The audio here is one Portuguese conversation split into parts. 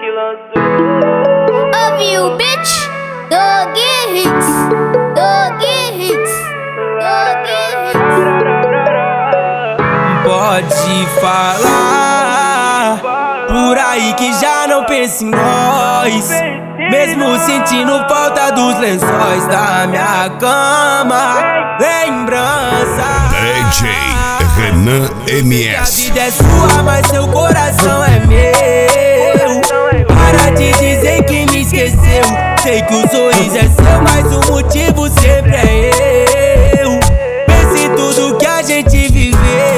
que lançou. Ouviu, bitch? Dog hits, dog hits, dog hits. Pode falar por aí que já não pensa em nós, mesmo sentindo falta dos lençóis da minha cama. Lembrança. DJ Renan A MS. vida é sua, mas seu coração é meu. Para de dizer que me esqueceu. Sei que o sorriso é seu, mas o motivo sempre é eu. Pense em tudo que a gente viveu.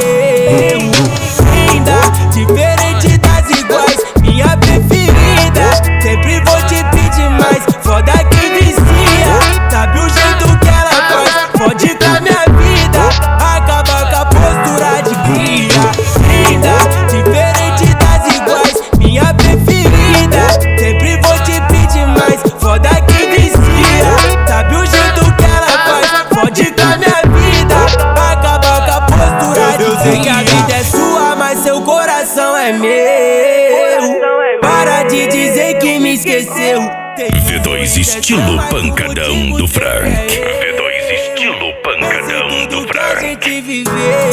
Linda, diferente das iguais, minha preferida. Sempre vou te pedir mais, foda que vicia. Sabe o jeito que ela faz, pode com a minha vida. Acaba com a postura de cria. Linda, diferente das iguais, minha preferida. Sempre vou te pedir mais, foda que vicia. Sabe o jeito que ela faz, pode com a minha vida. Acaba com a postura de cria. Eu sei que a vida é sua, mas seu coração é meu. Para de dizer que me esqueceu. V2 estilo pancadão do Frank. V2 estilo pancadão do A Frank. gente viveu.